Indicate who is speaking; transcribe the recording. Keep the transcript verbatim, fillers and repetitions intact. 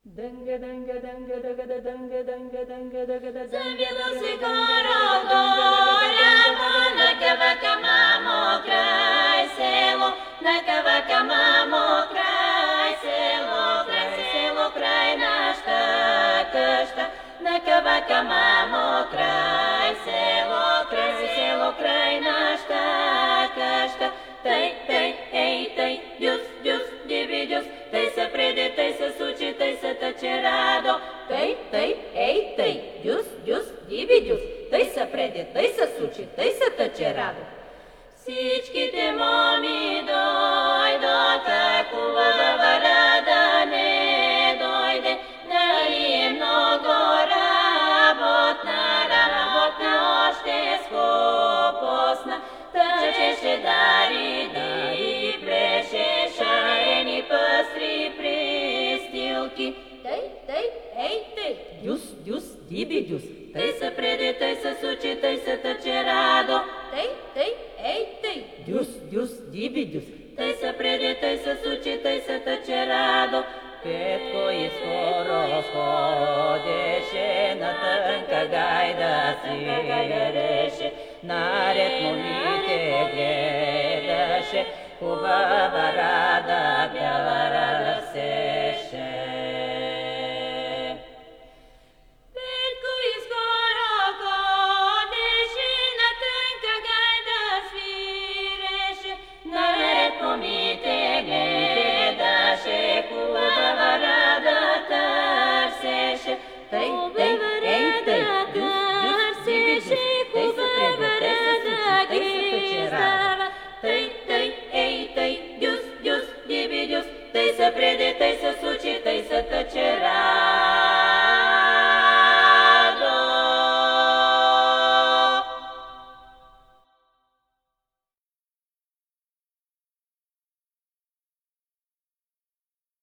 Speaker 1: Завилась городоляма, на кавака мамо край село, на кавака мамо край село, край село, край нашата къща, на кавака мамо край село, край село, край нашата къща. Тъй, тъй, ей, тъй, дюс, дюс, диби, дюс, тъй се преди, тъй се сучи, тъй се тъче радо. Тъй, тъй, ей, тъй, дюс, дюс, диби, дюс, тъй се преди, тъй се сучи, тъй се тъче радо. Всичките моми дойдоха, хубава рада не дойде, нали е много работна, работна още скопосна. Тъчеше дари, дари, плеше, шарени пъстри престилки. Тъй, тъй, ей, тъй, дюс, дюс, диби, дюс, тъй се преди, тъй се сучи, тъй се тъче радо. Тъй, тъй, ей, тъй, дюс, дюс, диби, дюс, тъй се преди, тъй се сучи, тъй се тъче радо. Петко и скоро сходеше, на тънка гайда свиреше, наред момите гледаше, хубава рада, бяла рада се